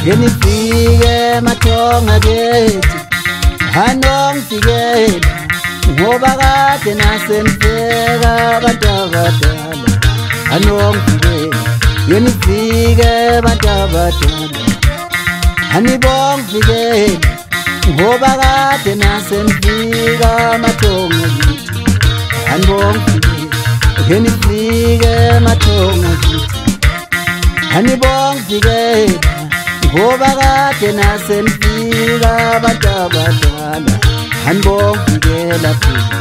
Ngenifike mathonga bethi anongifikelela ngoba kade nasenifeka abantu abadala anongifikelela ngenifike abantu abadala anibongifikela ngoba kade nasenifika mathonga bethi anibongifikela ngenifike mathonga bethi anibongifikela ngoba kade nasenifika abantu abadala anibongifikela phela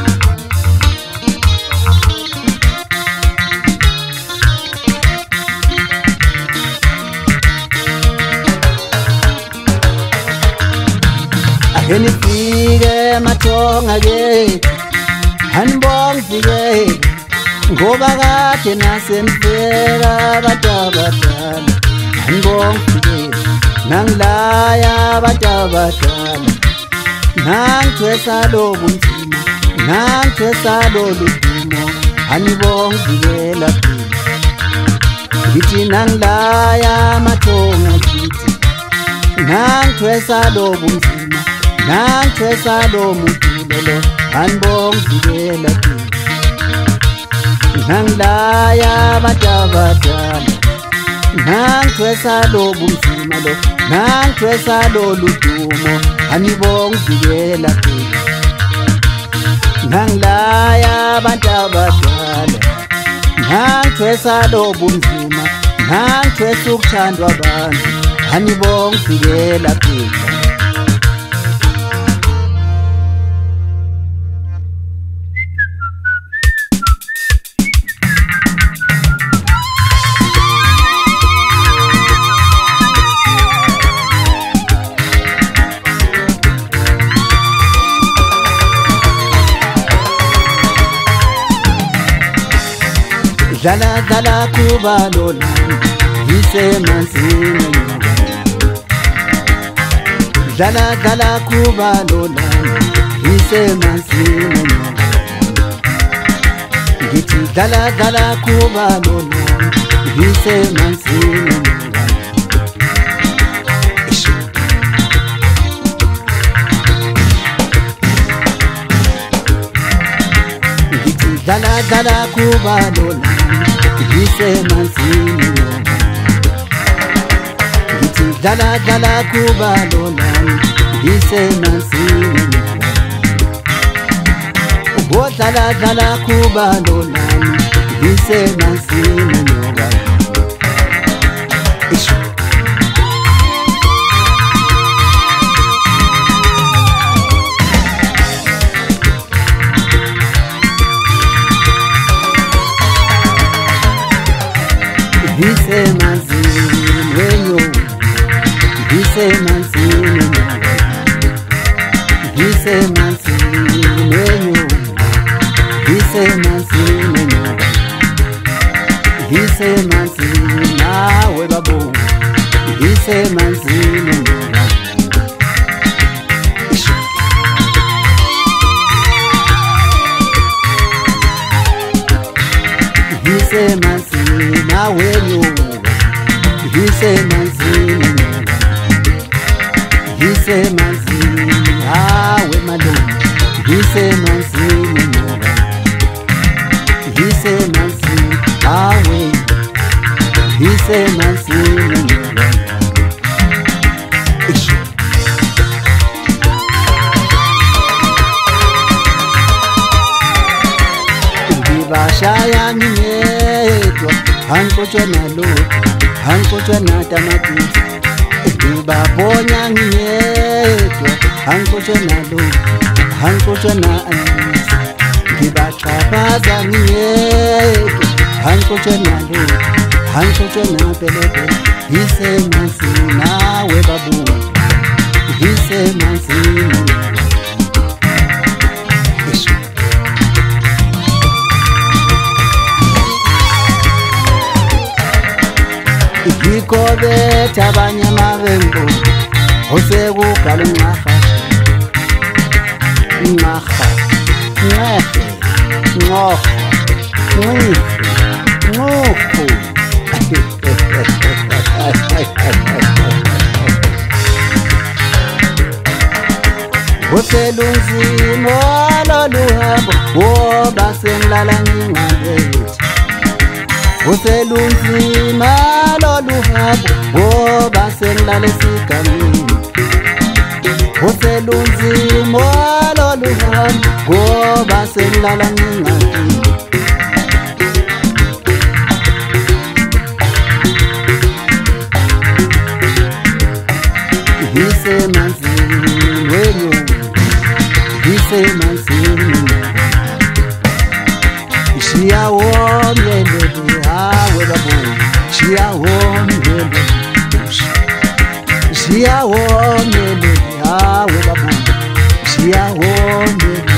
ngenifike mathonga kethi anibongifikela ngoba kade nasenifika abantu abadala anibongifikela nangilaya abantu abadala nangithwesa lobu nzima nangithwesa lolu dumo anibongifikela phela ngithi nangilaya mathonga kithi nangithwesa lobu nzima nangithwesa lo mudulelo anibongifikela phela nangilaya abantu abadala nangithwesa lobu nzima lo nangithwesa lolu dumo anibongifikela phela nangilaya abantu abadala nangithwesa lobu nzima nangithwesa ukuthandwa abantu anibongifikela phela Dlala dlala kuba lolami isemanzini Dlala dlala kuba lolami isemanzini Ngithi dlala dlala kuba lolami isemanzini Ngithi dlala dlala kuba lolami isemanzini ngithi dlala dlala kuba lolami isemanzini dlala dlala kuba lolami isemanzini isemanzini wenyo isemanzini isemanzini wenyo isemanzini isemanzini nawe babo isemanzini isemanzini nawe isemanzini isemanzini hawe malungu isemanzini isemanzini hawe isemanzini ngibashaya ngiyedwa angikutshwe nalutho angikutshwe natamatisi ngibabona ngiyedwa angikutshwe nalutho angikutshwe na-anisi ngibaxhaphaza ngiyedwa angikutshwe nalutho angikutshwe napelepele isemanzini nawe babuka isemanzini Ngikobetha abanyama bembuzi osekugala unqaha unqaha nqehe nqoho nqoho uselunzima lolu hambo ngoba sengilala ngingalethi uselunzima lolu hambo ngoba sengilala esigamini uselunzima lolu hambo ngoba sengilala ngingalethi Shiyawomele hawe babu shiyawomele shiyawomele hawe babu shiyawomele